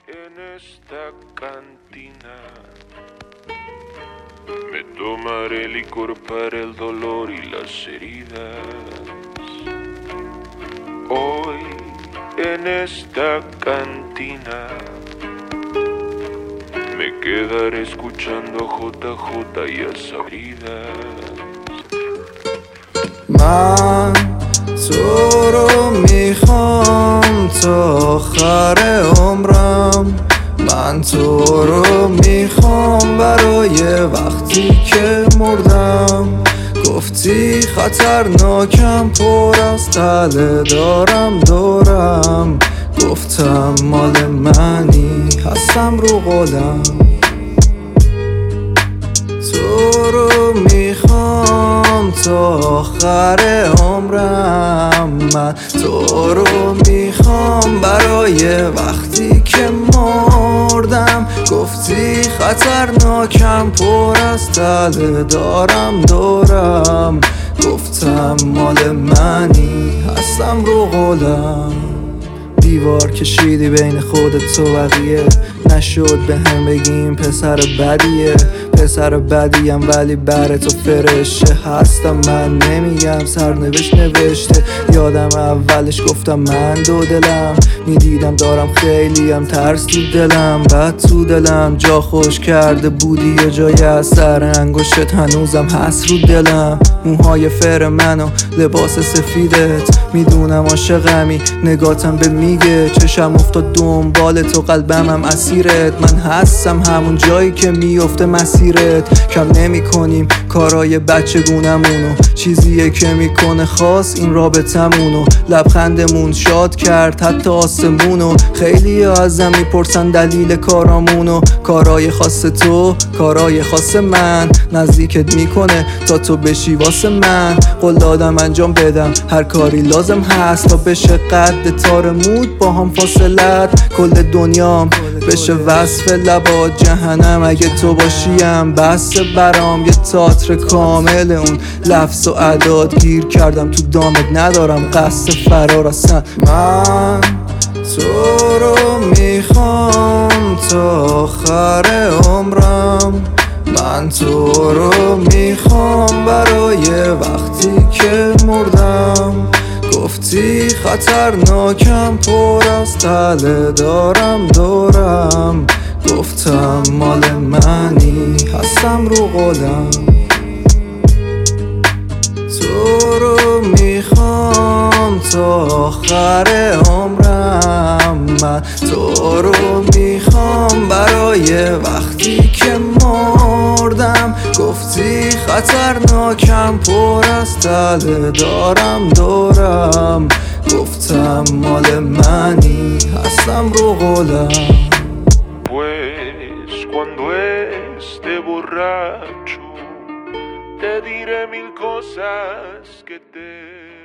en esta cantina. Me tomaré licor para el dolor y las heridas. Hoy en esta cantina me quedaré escuchando JJ y a Sabridas. من تو رو میخوام تا آخر عمرم، من تو رو میخوام برای وقتی که مردم. گفتی خطرناکم پر از تله دارم دورم، گفتم مال منی هستم رو قولم. تو رو میخوام تا آخر عمرم، من تو رو میخوام برای وقتی که مردم. گفتی خطرناکم پر از تله دارم دورم، گفتم مال منی هستم رو قولم. دیوار کشیدی بین خودت و بقیه، نشد به هم بگیم پسر بدیه. پسر بدیم ولی بر تو فرشه هستم، من نمیگم سرنوشت نوشته. یادم اولش گفتم من دو دلم، میدیدم دارم خیلیم ترس تو دلم. بعد تو دلم جا خوش کرده بودی یه جای از سر انگشت هنوزم هست رو دلم. موهای فر منو لباس سفیدت، میدونم عاشقمی نگاتم به میگه. چشم افتاد دنبال تو قلبم اسیرت، من هستم همون جایی که میفته مسیرت. کم نمی کنیم کارای بچگونمونو، چیزیه که میکنه خاص این رابطمونو. لبخندمون شاد کرد حتی آسمونو، خیلی ازم میپرسن دلیل کارامونو. کارای خاص تو، کارای خاص من، نزدیکت میکنه تا تو بشی واسه من. قول دادم انجام بدم هر کاری لازم هست تا بشه قد تار مود با هم فاصلت. کل دنیام بشه وصف لبات جهنم اگه تو باشیم. بس برام یه تئاتر کامل اون لفظ و اعداد، گیر کردم تو دامت ندارم قصد فرار اصلا. من تو رو میخوام تا آخر عمرم، من تو رو میخوام برای وقتی که مردم. گفتی خطرناکم پر از تله دارم دورم، گفتم مال منی هستم رو قولم. تو رو میخوام تا آخر عمرم، من تو رو میخوام برای وقتی که مردم. گفتی خطرناکم پر از تله دارم دورم، گفتم مال منی هستم رو قولم. Pues cuando esté borracho te diré mil cosas que te